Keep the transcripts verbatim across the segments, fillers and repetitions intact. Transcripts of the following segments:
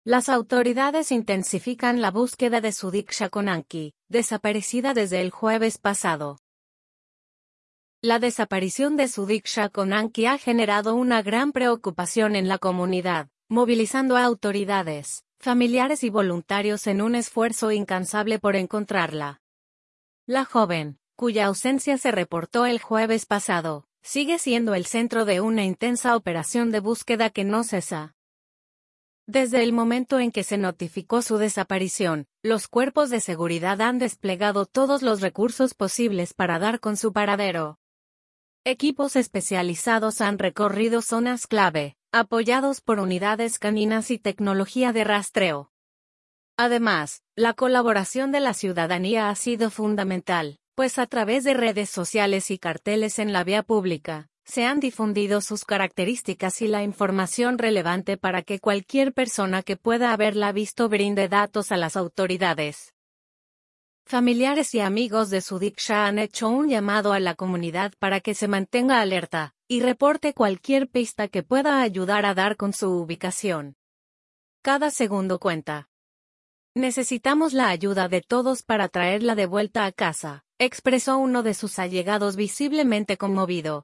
Las autoridades intensifican la búsqueda de Sudiksha Konanki, desaparecida desde el jueves pasado. La desaparición de Sudiksha Konanki ha generado una gran preocupación en la comunidad, movilizando a autoridades, familiares y voluntarios en un esfuerzo incansable por encontrarla. La joven, cuya ausencia se reportó el jueves pasado, sigue siendo el centro de una intensa operación de búsqueda que no cesa. Desde el momento en que se notificó su desaparición, los cuerpos de seguridad han desplegado todos los recursos posibles para dar con su paradero. Equipos especializados han recorrido zonas clave, apoyados por unidades caninas y tecnología de rastreo. Además, la colaboración de la ciudadanía ha sido fundamental, pues a través de redes sociales y carteles en la vía pública, se han difundido sus características y la información relevante para que cualquier persona que pueda haberla visto brinde datos a las autoridades. Familiares y amigos de Sudiksha han hecho un llamado a la comunidad para que se mantenga alerta y reporte cualquier pista que pueda ayudar a dar con su ubicación. Cada segundo cuenta. Necesitamos la ayuda de todos para traerla de vuelta a casa, expresó uno de sus allegados visiblemente conmovido.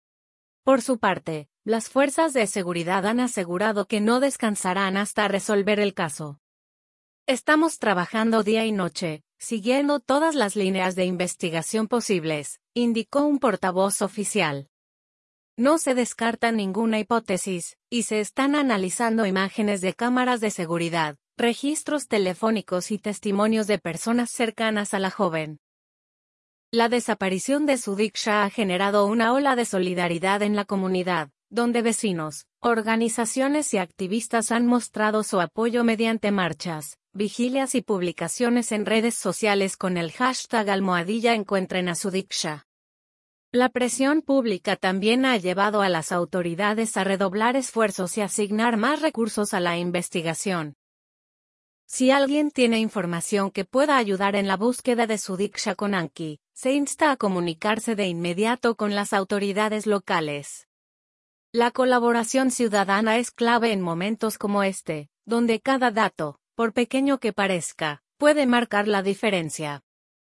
Por su parte, las fuerzas de seguridad han asegurado que no descansarán hasta resolver el caso. Estamos trabajando día y noche, siguiendo todas las líneas de investigación posibles, indicó un portavoz oficial. No se descarta ninguna hipótesis, y se están analizando imágenes de cámaras de seguridad, registros telefónicos y testimonios de personas cercanas a la joven. La desaparición de Sudiksha ha generado una ola de solidaridad en la comunidad, donde vecinos, organizaciones y activistas han mostrado su apoyo mediante marchas, vigilias y publicaciones en redes sociales con el hashtag almohadilla encuentren a Sudiksha. La presión pública también ha llevado a las autoridades a redoblar esfuerzos y asignar más recursos a la investigación. Si alguien tiene información que pueda ayudar en la búsqueda de Sudiksha Konanki, se insta a comunicarse de inmediato con las autoridades locales. La colaboración ciudadana es clave en momentos como este, donde cada dato, por pequeño que parezca, puede marcar la diferencia.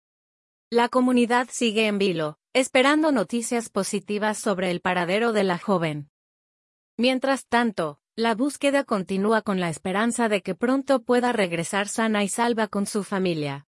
La comunidad sigue en vilo, esperando noticias positivas sobre el paradero de la joven. Mientras tanto, la búsqueda continúa con la esperanza de que pronto pueda regresar sana y salva con su familia.